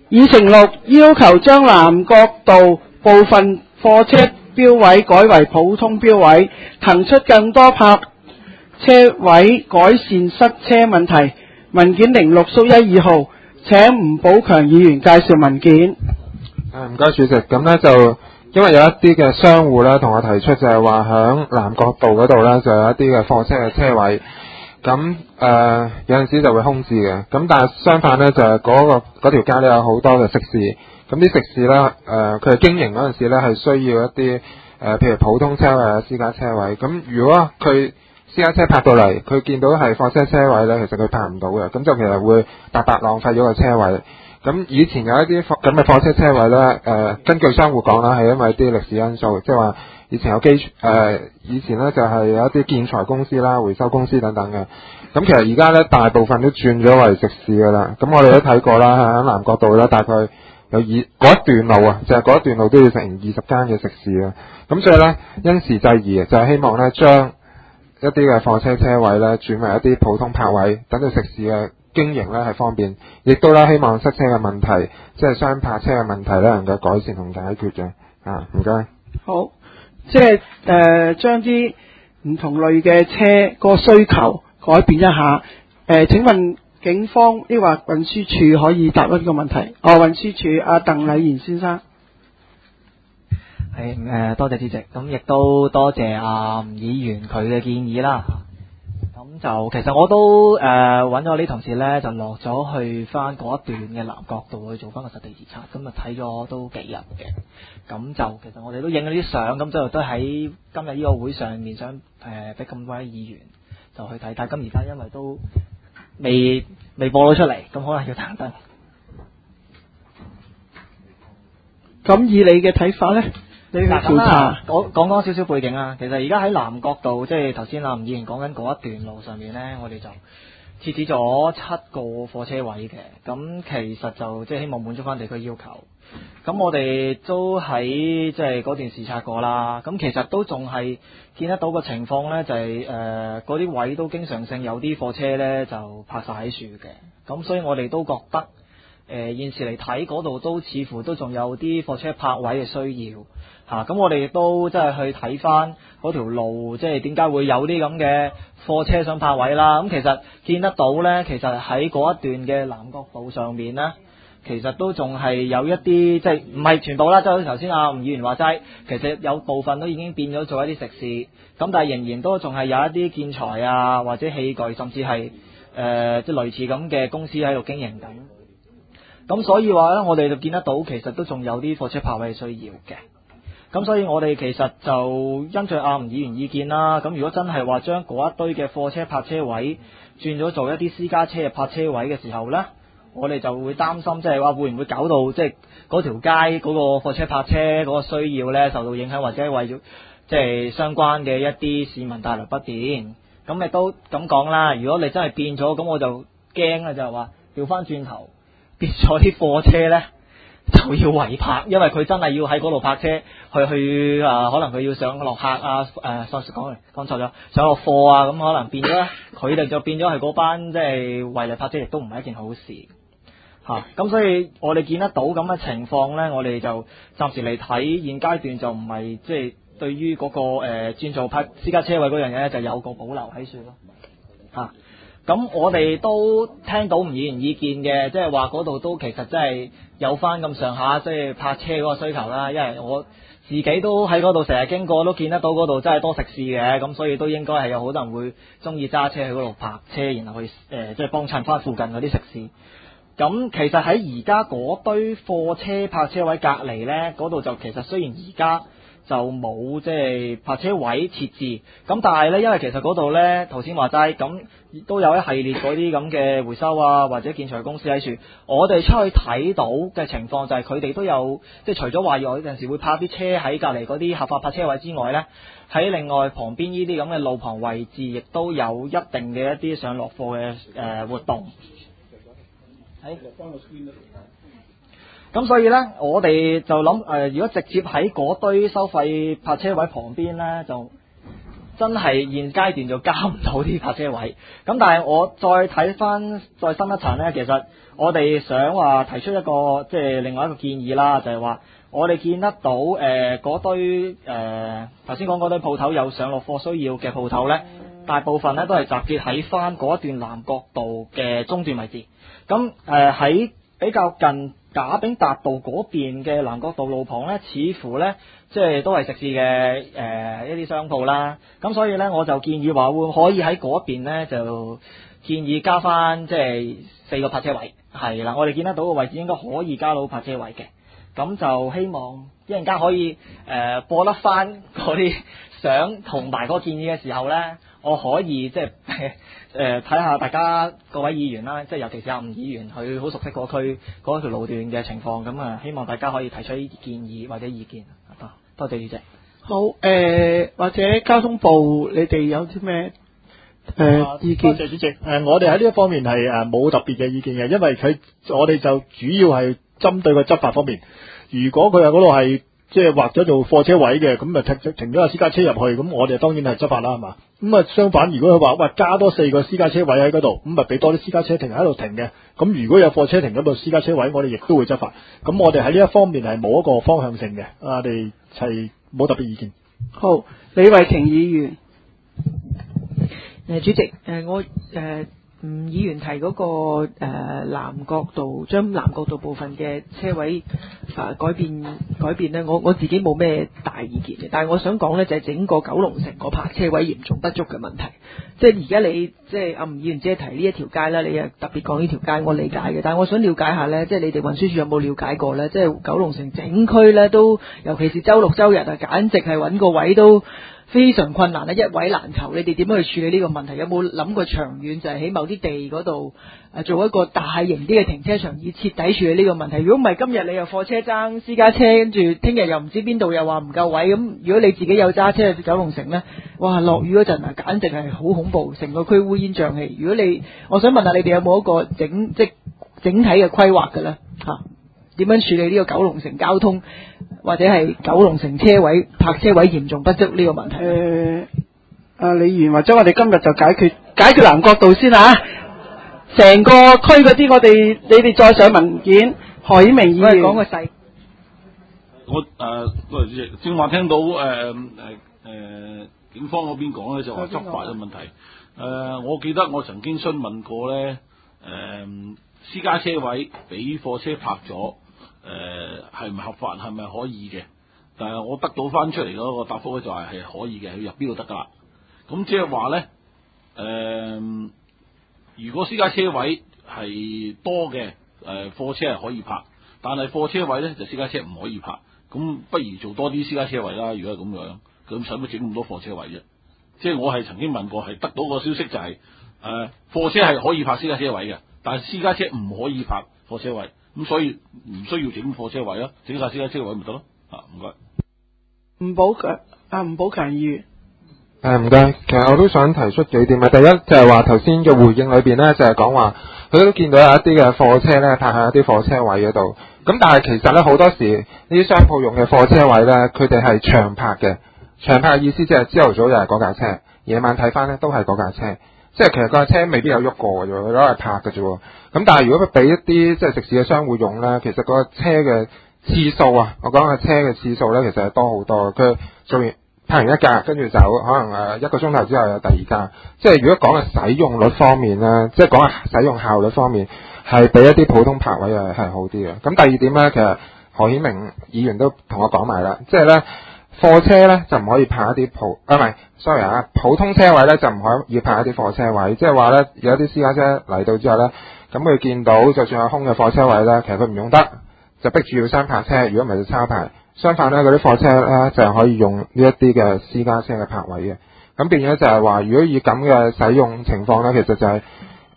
議程6要求將南角道部分貨車標位改為普通標位，騰出更多泊車位，改善塞車問題。文件06/1/2號，請吳寶強議員介紹文件。 唔該主席，咁呢就因為有一啲嘅商戶呢同我提出就係話響南角道嗰度呢就有一啲嘅貨車嘅車位，咁有陣時就會空置嘅，咁但係相反呢，就係嗰條街呢有好多嘅食肆，咁啲食肆呢佢哋經營嗰陣時呢係需要一啲譬如普通車位啊私家車位，咁如果佢私家車泊到嚟，佢見到係貨車車位呢，其實佢泊唔到嘅，咁就其實會白白浪費咗個車位。咁以前有一啲咁嘅貨車車位呢，根據商戶講啦，係因為啲歷史因素，即係話以前以前呢就係有一啲建材公司啦、回收公司等等嘅。咁其實而家呢，大部分都轉咗為食肆噶啦。咁我哋都睇過啦，喺南角道呢，大概有嗰一段路啊，就係嗰一段路都要成20間嘅食肆啊。咁所以呢，因時制宜，就係希望呢將一啲嘅貨車車位呢轉為一啲普通泊位，等到食肆嘅經營呢係方便，亦都呢希望塞車嘅問題，即係雙泊車嘅問題呢能夠改善同解決嘅。唔該。 好，即係將啲唔同類嘅車個需求改變一下。請問警方抑或運輸署可以答一個問題？運輸署阿鄧禮賢先生。 係多謝主席，咁亦都多謝吳議員佢嘅建議啦。咁就其實我都揾咗啲同事呢，就落咗去翻嗰一段嘅南角道去做翻個實地視察，咁啊睇咗都幾日嘅。咁就其實我哋都影咗啲相，咁就都喺今日呢個會上面想俾咁多位議員就去睇睇。咁而家因為都未播到出嚟，咁可能要等等。 咁以你嘅睇法呢？你嘅調查講少少背景啊。其實而家喺南角道，即係頭先吳議員講緊嗰一段路上面呢，我哋就設置咗7個貨車位嘅。咁其實就即係希望滿足翻地區要求。咁我哋都喺即係嗰段視察過啦。咁其實都仲係見得到個情況呢，就係嗰啲位都經常性有啲貨車呢就泊晒喺樹嘅。咁所以我哋都覺得現時嚟睇嗰度都似乎都仲有啲貨車泊位嘅需要。咁我哋亦都即係去睇翻嗰條路，即係點解會有啲咁嘅貨車想泊位啦。咁其實見得到呢，其實喺嗰一段嘅南角道上面呢，其實都仲係有一啲即係唔係全部啦，即係好似頭先吳議員話齋，其實有部分都已經變咗做一啲食肆，咁但係仍然都仲係有一啲建材啊或者器具，甚至係即係類似咁嘅公司喺度經營緊。咁所以話呢，我哋就見得到其實都仲有啲貨車泊位需要嘅。咁所以我哋其實就因著吳議員意見啦，咁如果真係話將嗰一堆嘅貨車泊車位轉咗做一啲私家車嘅泊車位嘅時候呢，我哋就會擔心，即係話會唔會搞到即係嗰條街嗰個貨車泊車嗰個需要呢受到影響，或者為咗即係相關嘅一啲市民帶來不便。咁亦都咁講啦，如果你真係變咗，咁我就驚啦，就係話調翻轉頭變咗啲貨車呢就要圍泊，因為佢真係要喺嗰度泊車去可能佢要上落客講錯咗，上落貨啊，咁可能變咗佢哋就變咗係嗰班即係圍嚟泊車，亦都唔係一件好事咁所以我哋見得到咁嘅情況呢，我哋就暫時嚟睇現階段就唔係即係對於嗰個轉做泊私家車位嗰樣嘢呢，就有個保留喺處咯咁我哋都聽到吳議員意見嘅，即係話嗰度都其實真係有翻咁上下，即係泊車嗰個需求啦。因為我自己都喺嗰度成日經過，都見得到嗰度真係多食肆嘅，咁所以都應該係有好多人會中意揸車去嗰度泊車，然後去即係幫襯翻附近嗰啲食肆。咁其實喺而家嗰堆貨車泊車位隔離呢，嗰度就其實雖然而家就冇即係泊車位設置，咁但係呢，因為其實嗰度呢，頭先話齋咁都有一系列嗰啲咁嘅回收啊或者建材公司喺處，我哋出去睇到嘅情況就係佢哋都有即係除咗話有陣時會泊啲車喺隔離嗰啲合法泊車位之外呢，喺另外旁邊呢啲咁嘅路旁位置，亦都有一定嘅一啲上落貨嘅活動。咁所以呢，我哋就諗如果直接喺嗰堆收費泊車位旁邊呢，就真係現階段就交唔到啲泊車位。咁但係我再睇翻再深一層呢，其實我哋想話提出一個即係另外一個建議啦，就係話我哋見得到嗰堆頭先講嗰堆鋪頭有上落貨需要嘅鋪頭呢，大部分呢都係集結喺翻嗰一段南角道嘅中段位置。咁喺比較近賈炳達道嗰邊嘅南角道路旁呢，似乎呢即係都係食肆嘅一啲商鋪啦。咁所以呢，我就建議話會可以喺嗰邊呢，就建議加翻即係4個泊車位。係啦，我哋見得到個位置應該可以加到泊車位嘅。咁就希望一陣間可以播得翻嗰啲相同埋嗰個建議嘅時候呢，我可以即係睇下大家各位議員啦，即係尤其是阿吳議員，佢好熟悉嗰區嗰條路段嘅情況，咁啊希望大家可以提出呢啲建議或者意見。多謝主席。 好，或者交通部你哋有啲咩意見？ 多謝主席。我哋喺呢一方面係冇特別嘅意見嘅，因為我哋就主要係針對個執法方面。如果佢喺嗰度係即係劃咗做貨車位嘅，咁啊停咗個私家車入去，咁我哋當然係執法啦，係嘛？咁啊相反，如果佢話喂加多4個私家車位喺嗰度，咁啊俾多啲私家車停喺度停嘅，咁如果有貨車停嗰度私家車位，我哋亦都會執法。咁我哋喺呢一方面係冇一個方向性嘅，我哋係冇特別意見。 好，李慧瓊議員。 主席，我吳議員提嗰個南角道將南角道部分嘅車位改變呢，我自己冇咩大意見嘅，但係我想講呢，就係整個九龍城個泊車位嚴重不足嘅問題。即係而家你即係阿吳議員只係提呢一條街啦，你又特別講呢條街，我理解嘅。但係我想了解下呢，即係你哋運輸署有冇了解過呢？即係九龍城整區呢，都尤其是周六周日啊，簡直係揾個位都非常困難啦，一位難求。你哋點樣去處理呢個問題？有冇諗過長遠，就係喺某啲地嗰度做一個大型啲嘅停車場，以徹底處理呢個問題？如果唔係，今日你又貨車爭私家車，跟住聽日又唔知邊度又話唔夠位，咁如果你自己有揸車去九龍城呢，哇，落雨嗰陣啊，簡直係好恐怖，成個區烏煙瘴氣。如果我想問下你哋有冇一個整體嘅規劃嘅咧？點樣處理呢個九龍城交通或者係九龍城車位泊車位嚴重不足呢個問題？ 李議員，或者我哋今日就解決南角道先啊！成個區嗰啲你哋再上文件。何顯明議員講個細。 多謝主席。正話聽到警方嗰邊講咧，就話執法嘅問題。我記得我曾經詢問過咧，私家車位俾貨車泊咗。係唔合法，係咪可以嘅？但係我得到翻出嚟嗰個答覆咧，就係可以嘅，佢入邊度得噶啦。咁即係話咧，如果私家車位係多嘅，貨車係可以泊，但係貨車位咧就私家車唔可以泊。咁不如做多啲私家車位啦。如果係咁樣，咁使乜整咁多貨車位啫？即係我係曾經問過，係得到個消息就係，貨車係可以泊私家車位嘅，但係私家車唔可以泊貨車位。咁所以唔需要整貨車位咯，整晒私家車位咪得咯。唔該。吳寶強議員。 唔該，其實我都想提出幾點啊。第一就係話頭先嘅回應裏邊咧，就係講話佢都見到有一啲嘅貨車咧泊喺一啲貨車位嗰度。咁但係其實咧好多時呢啲商鋪用嘅貨車位咧，佢哋係長泊嘅。長泊嘅意思即係朝頭早又係嗰架車，夜晚睇翻咧都係嗰架車。即係其實嗰架車未必有喐過嘅啫，佢攞嚟泊嘅啫。咁但係如果佢俾一啲即係食肆嘅商戶用咧，其實嗰個車嘅次數啊，我講嘅車嘅次數咧，其實係多好多。佢做完泊完一架，跟住走，可能1個鐘頭之後有第二架。即係如果講嘅使用率方面咧，即係講嘅使用效率方面，係比一啲普通泊位係好啲嘅。咁第二點咧，其實何顯明議員都同我講埋啦，即係咧。貨車咧就唔可以泊一啲普通車位咧就唔可以泊一啲貨車位，即係話咧有一啲私家車嚟到之後咧，咁佢見到就算有空嘅貨車位咧，其實佢唔用得，就逼住要雙泊車，如果唔係就抄牌。相反咧，嗰啲貨車咧就係可以用呢一啲嘅私家車嘅泊位嘅。咁變咗就係話，如果以咁嘅使用情況咧，其實就係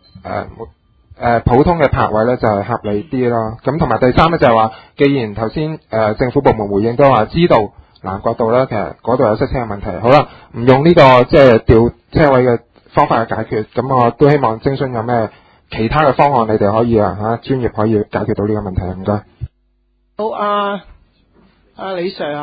普通嘅泊位咧就係合理啲咯。咁同埋第三咧就係話，既然頭先政府部門回應都話知道。南角道咧，其實嗰度有塞車嘅問題。好啦，唔用呢個即係調車位嘅方法去解決，咁我都希望徵詢有咩其他嘅方案，你哋可以專業可以解決到呢個問題。唔該。 好，李 Sir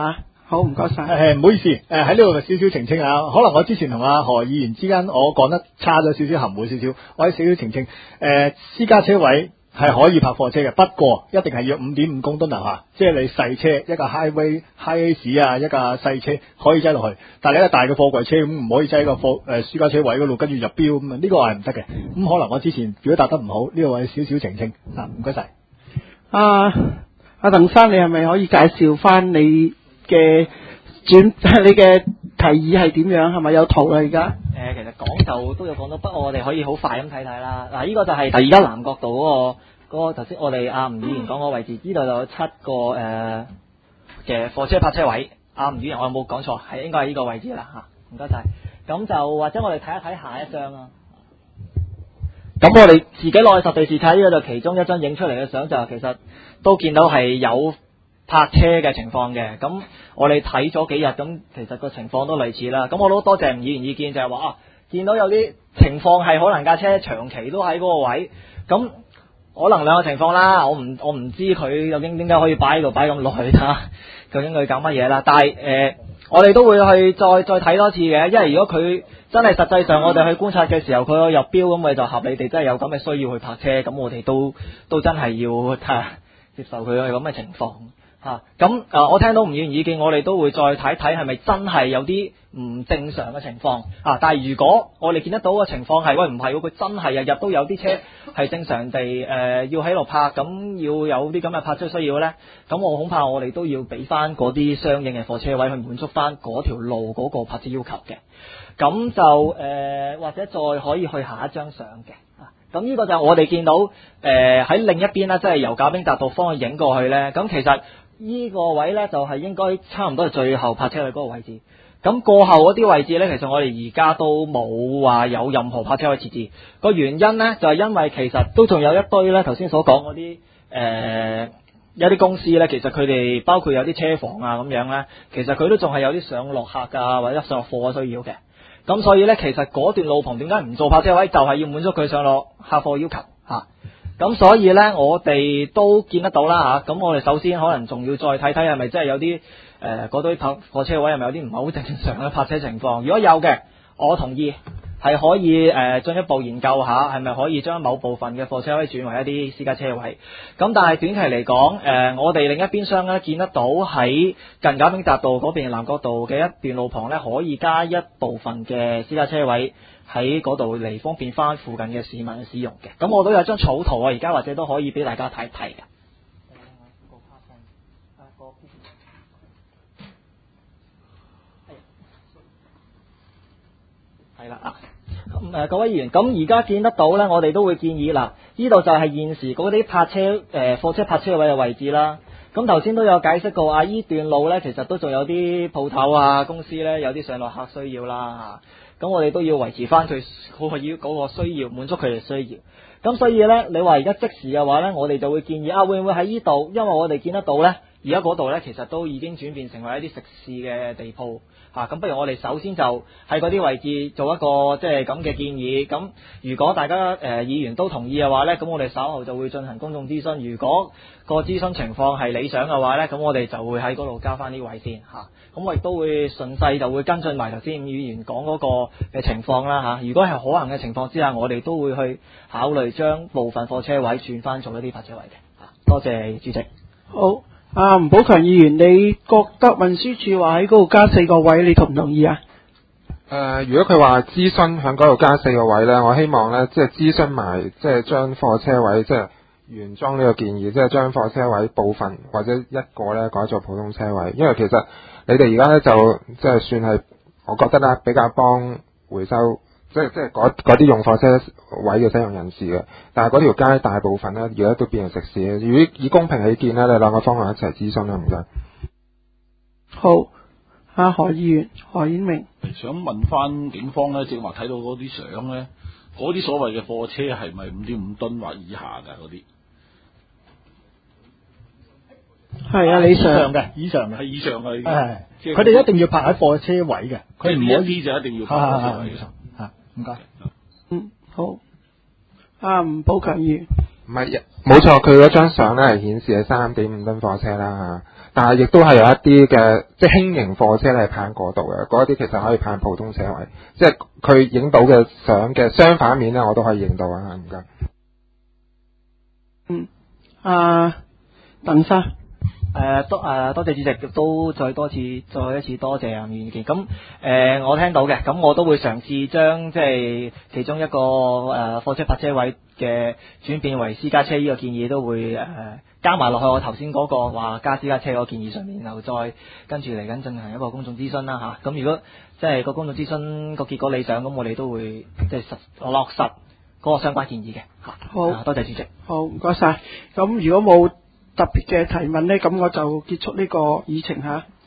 好，唔該晒。 唔好意思，喺呢度少少澄清啊，可能我之前同阿何議員之間我講得差咗少少，含糊少少，我喺少少澄清。私家車位係可以泊貨車嘅，不過一定係要5.5公噸樓下，即係你細車一個 highway high 啊，一架細車可以擠落去，但係你一個大嘅貨櫃車咁唔可以擠喺個私家車位嗰度跟住入標咁啊，呢個係唔得嘅。咁可能我之前表達得唔好，呢個位少少澄清啊，唔該晒。 阿鄧生，你係咪可以介紹翻你嘅你嘅提議係點樣？係咪有圖啦而家？ 其實講就都有講到，不過我哋可以好快咁睇睇啦。嗱，呢個就係而家南角道嗰個頭先我哋阿吳議員講個位置，呢度就有7個嘅貨車泊車位。阿吳議員，我有冇講錯？係應該係呢個位置啦嚇，唔該晒。咁就或者我哋睇一睇下一張啦。咁我哋自己落去實地視睇，呢個就其中一張影出嚟嘅相，就其實都見到係有泊車嘅情況嘅。咁我哋睇咗幾日，咁其實個情況都類似啦。咁我都多謝吳議員意見，就係話見到有啲情況係可能架車長期都喺嗰個位，咁可能兩個情況啦。我唔知佢究竟點解可以擺喺度擺咁耐啦，究竟佢搞乜嘢啦？但係我哋都會去再睇多次嘅，因為如果佢真係實際上我哋去觀察嘅時候，佢有入標咁，咪就合理地真係有咁嘅需要去泊車，咁我哋都真係要接受佢係咁嘅情況嚇。咁我聽到吳議員意見，我哋都會再睇睇係咪真係有啲唔正常嘅情況啊。但係如果我哋見得到嘅情況係喂唔係喎，佢真係日日都有啲車係正常地要喺度泊，咁要有啲咁嘅泊車需要呢，咁我恐怕我哋都要俾翻嗰啲相應嘅貨車位去滿足翻嗰條路嗰個泊車要求嘅。咁就或者再可以去下一張相嘅。咁呢個就係我哋見到喺另一邊啦，即係由賈炳達道方向影過去呢。咁其實呢個位呢，就係應該差唔多係最後泊車位嗰個位置。咁過後嗰啲位置呢，其實我哋而家都冇話有任何泊車位設置。個原因呢，就係因為其實都仲有一堆呢頭先所講嗰啲有啲公司呢，其實佢哋包括有啲車房啊咁樣呢，其實佢都仲係有啲上落客啊或者上落貨嘅需要嘅。咁所以呢，其實嗰段路棚點解唔做泊車位，就係要滿足佢上落客貨要求嚇。咁所以呢，我哋都見得到啦嚇。咁我哋首先可能仲要再睇睇係咪真係有啲嗰堆貨車位係咪有啲唔係好正常嘅泊車情況。如果有嘅，我同意係可以進一步研究下係咪可以將某部分嘅貨車位轉為一啲私家車位。咁但係短期嚟講，我哋另一邊廂呢，見得到喺近賈炳達道嗰邊南角道嘅一段路旁呢，可以加一部分嘅私家車位喺嗰度嚟方便翻附近嘅市民使用嘅。咁我都有張草圖啊，而家或者都可以俾大家睇睇嘅。係啦咁各位議員，咁而家見得到呢，我哋都會建議嗱，呢度就係現時嗰啲泊車貨車泊車位嘅位置啦。咁頭先都有解釋過呢段路呢，其實都仲有啲鋪頭啊公司呢，有啲上落客需要啦嚇。咁我哋都要維持翻佢嗰個需要，滿足佢哋需要。咁所以呢，你話而家即時嘅話呢，我哋就會建議會唔會喺呢度？因為我哋見得到呢，而家嗰度呢，其實都已經轉變成為一啲食肆嘅地鋪。咁不如我哋首先就喺嗰啲位置做一個即係咁嘅建議。咁如果大家議員都同意嘅話呢，咁我哋稍後就會進行公眾諮詢。如果個諮詢情況係理想嘅話呢，咁我哋就會喺嗰度加翻啲位先咁我亦都會順勢就會跟進埋頭先議員講嗰個嘅情況啦如果係可行嘅情況之下，我哋都會去考慮將部分貨車位轉翻做一啲泊車位嘅。多謝主席。 好。吳寶強議員，你覺得運輸署話喺嗰度加4個位，你同唔同意啊？ 如果佢話諮詢喺嗰度加4個位呢，我希望呢，即係諮詢埋，即係將貨車位即係原裝呢個建議，即係將貨車位部分或者一個呢改做普通車位，因為其實你哋而家呢，就即係算係，我覺得啦比較幫回收。即係嗰啲用貨車位嘅使用人士嘅，但係嗰條街大部分呢，而家都變成食肆嘅。如果以公平起見呢，你兩個方向一齊諮詢啦，唔該。 好，何議員，何顯明， 想問翻警方呢，正話睇到嗰啲相呢，嗰啲所謂嘅貨車係咪5.5噸或以下㗎嗰啲？ 係啊， 以上嘅， 係以上嘅。 佢哋一定要泊喺貨車位嘅，佢唔可以就一定要泊貨車位嘅。 唔該。 好。吳寶強議員， 唔係，冇錯，佢嗰張相咧係顯示係3.5噸貨車啦嚇，但係亦都係有一啲嘅即係輕型貨車咧係泊喺嗰度嘅，嗰啲其實可以泊普通車位，即係佢影到嘅相嘅相反面咧，我都可以影到啊！唔該。 鄧生。 多謝主席，都再一次多謝意見。咁我聽到嘅，咁我都會嘗試將即係其中一個貨車泊車位嘅轉變為私家車呢個建議，都會加埋落去我頭先嗰個話加私家車嗰個建議上面，然後再跟住嚟緊進行一個公眾諮詢啦嚇。咁如果即係個公眾諮詢個結果理想，咁我哋都會即係落實嗰個相關建議嘅嚇。 好， 多謝主席。 好，唔該晒。咁如果冇特別嘅提問呢，咁我就結束呢個議程嚇。